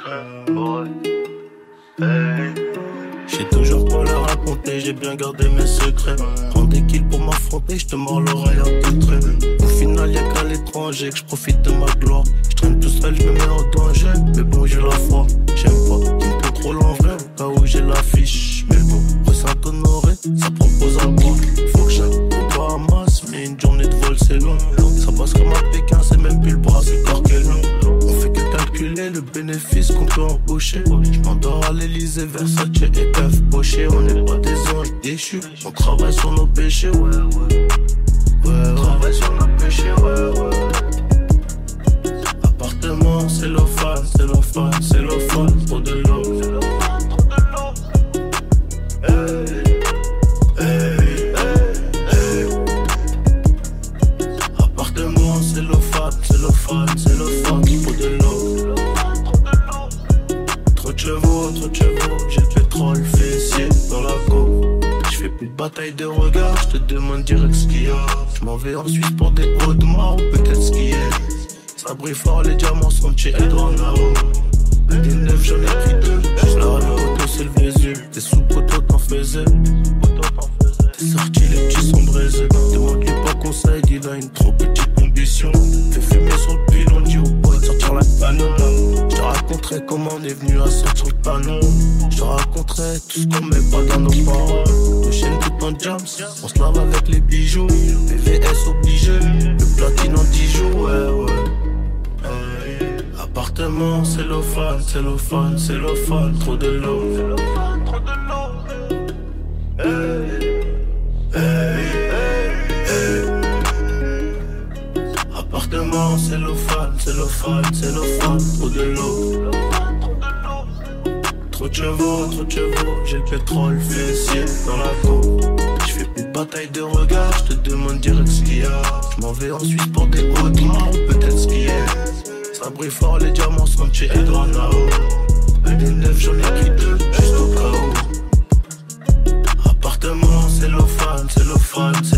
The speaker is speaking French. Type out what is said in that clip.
J'ai toujours pas leur raconter, j'ai bien gardé mes secrets. Prends des kills pour m'affronter, j'te mords l'oreille à tout trait. Au final y'a qu'à l'étranger que j'profite de ma gloire. J'traîne tout seul, j'me mets en danger, mais bon j'ai la foi. J'aime pas qui me contrôle en vrai, au cas où j'ai l'affiche. Mais bon, rue Saint-Honoré, ça propose à boire. Faut que j'aille aux Bahamas, mais une journée de vol c'est long. Ça passe comme à Pékin, c'est même plus le bras, c'est corps qu'est long. On fait que calculer le bénéfice qu'on peut embaucher. J'm'endors à l'Elysée, Versace et F poché. On n'est pas des anges déchus, on travaille sur nos péchés, ouais. On travaille sur nos péchés, ouais. Appartement, c'est cellophane, trop de l'eau. Appartement, cellophane, trop de l'eau. Trop de chevaux, j'ai le pétrole fessier dans la go. J'fais plus de bataille de regard, j'te demande direct ce qu'il y a. J'm'en vais en Suisse pour des hauts de mort ou peut-être skier. Ça brille fort, les diamants sont chez Eldorado. Des neufs, j'en ai pris deux. Juste là, le poteau, c'est le Vésuve. T'es sous poteau, t'en faisais. T'es sorti, les petits sont brisés. Demande-lui pas conseil, il a une trop petite ambition. Fais fumer sur le pilon, dit au boy de sortir la canon. J'te raconterai comment on est venu à sortir le panneau. J'te raconterai tout ce qu'on met pas dans nos paroles. Le chaîne tout en jams, on se lave avec les bijoux. PVS obligé, le platine en 10 jours, ouais. Appartement, cellophane, trop de l'eau. Appartement, cellophane, trop de l'eau. Trop de chevaux, j'ai le pétrole fessier dans la go. J'fais plus de bataille de regard, j'te demande direct ce qu'il y a. J'm'en vais en Suisse pour des hauts de mort, peut-être skier. Ça brille fort, les diamants sont chez Eldorado. Des neufs, j'en ai pris deux, juste au cas où. Appartement, cellophane,